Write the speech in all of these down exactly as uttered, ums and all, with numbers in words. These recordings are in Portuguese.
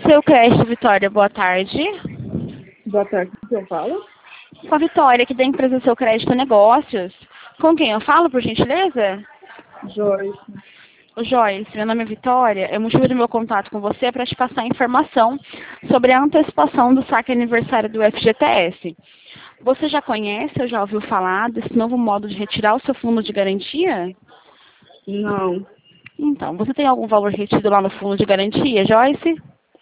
Seu Crédito Vitória, boa tarde. Boa tarde, o que eu falo? Com a Vitória, aqui da empresa Seu Crédito Negócios. Com quem eu falo, por gentileza? Joyce. O Joyce, meu nome é Vitória. O motivo do meu contato com você é para te passar informação sobre a antecipação do saque aniversário do F G T S. Você já conhece ou já ouviu falar desse novo modo de retirar o seu fundo de garantia? Não. Então, você tem algum valor retido lá no fundo de garantia, Joyce?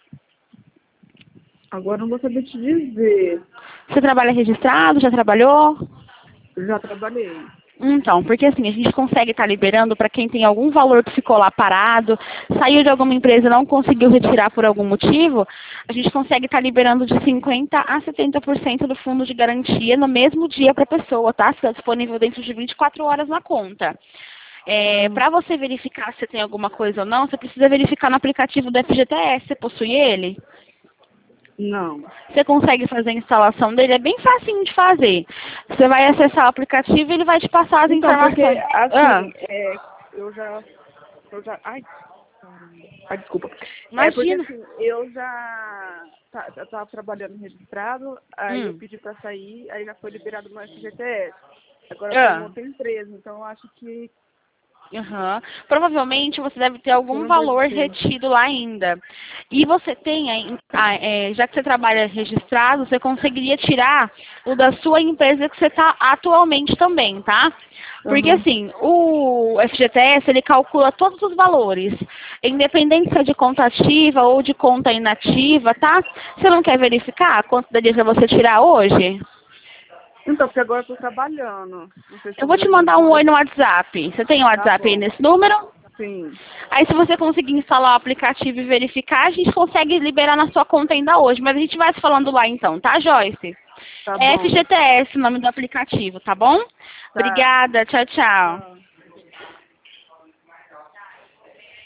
Agora não vou saber te dizer. Você trabalha registrado? Já trabalhou? Já trabalhei. Então, porque assim, a gente consegue estar liberando para quem tem algum valor que ficou lá parado, saiu de alguma empresa e não conseguiu retirar por algum motivo, a gente consegue estar liberando de cinquenta por cento a setenta por cento do fundo de garantia no mesmo dia para a pessoa, tá? Fica disponível dentro de vinte e quatro horas na conta. É, para você verificar se tem alguma coisa ou não, você precisa verificar no aplicativo do F G T S. Você possui ele? Não. Você consegue fazer a instalação dele? É bem facinho de fazer. Você vai acessar o aplicativo e ele vai te passar as Então, porque, informações. assim, Ah, é, eu já... Eu já... Ai, ai desculpa. imagina. É porque, assim, eu já... Tá, eu tava trabalhando registrado, aí Hum. eu pedi pra sair, aí já foi liberado no F G T S. Agora eu tô Ah. em outra empresa, então eu acho que Uhum. Provavelmente você deve ter eu algum não deve valor ter. retido lá ainda. E você tem, aí, ah, é, já que você trabalha registrado, você conseguiria tirar o da sua empresa que você está atualmente também, tá? Porque Uhum. assim, o F G T S, ele calcula todos os valores, independente se é de conta ativa ou de conta inativa, tá? Você não quer verificar quanto daria para você tirar hoje? Então, porque agora eu tô trabalhando. Não sei se Eu eu vou vou te mandar um conseguir. oi no WhatsApp. Você tem o Tá WhatsApp aí bom. nesse número? Sim. Aí se você conseguir instalar o aplicativo e verificar, a gente consegue liberar na sua conta ainda hoje. Mas a gente vai se falando lá então, tá, Joyce? Tá É bom. F G T S o nome do aplicativo, tá bom? Tá. Obrigada, tchau, tchau. Tchau.